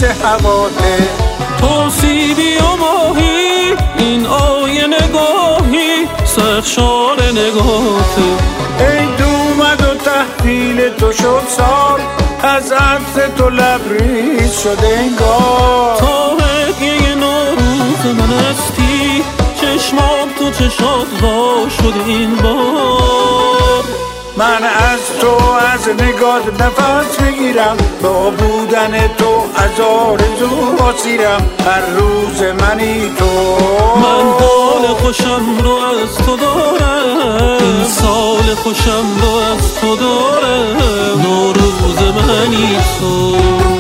مثل هواته. تو سیبی و ماهی این آیه نگاهی سرشار نگاهته. عید اومد و تحویل تو شد سال، از عطر تو لبریز شده انگار. تا هدیه نوروز من هستی چشمام تو چشات وا شد این بار. من از تو از نگات نفس میگیرم، با بودن تو از آرزو اسیرم، هر روز منی تو. من حال خوشم رو از تو دارم، این سال خوشم رو از تو دارم، نوروز منی تو.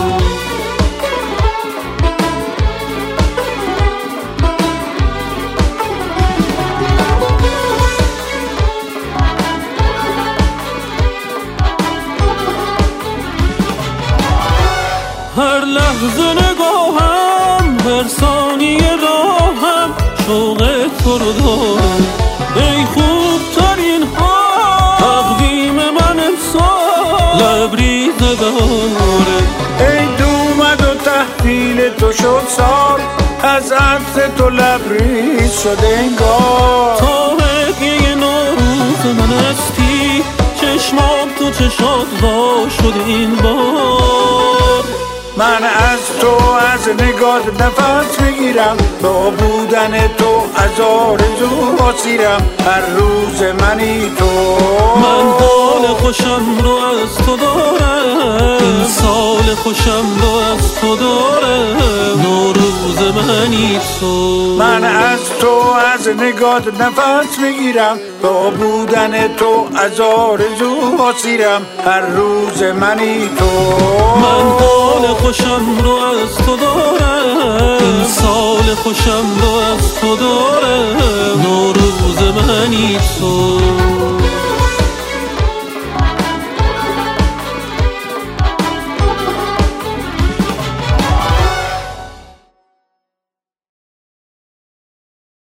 هر لحظه نگاهم هر ثانیه راهم شوق تو رو دارم. ای خوبترین ها تقویم من امسال لبریز بهاره. عید اومد و تحویل تو شد سال، از عطر تو لبریز شده انگار. تا هدیه نوروز من هستی چشمام تو چشات وا شد این بار. من از تو از نگات نفس میگیرم، با بودن تو از آرزو اسیرم، هر روز منی تو. من حال خوشم رو از تو دارم، این سال خوشم رو از تو دارم، نوروز منی تو. من از تو از نگات نفس میگیرم، با بودن تو از آرزو اسیرم، هر روز منی تو. من حال خوشم رو از تو دارم، این سال خوشم رو از تو دارم، نوروز منی تو.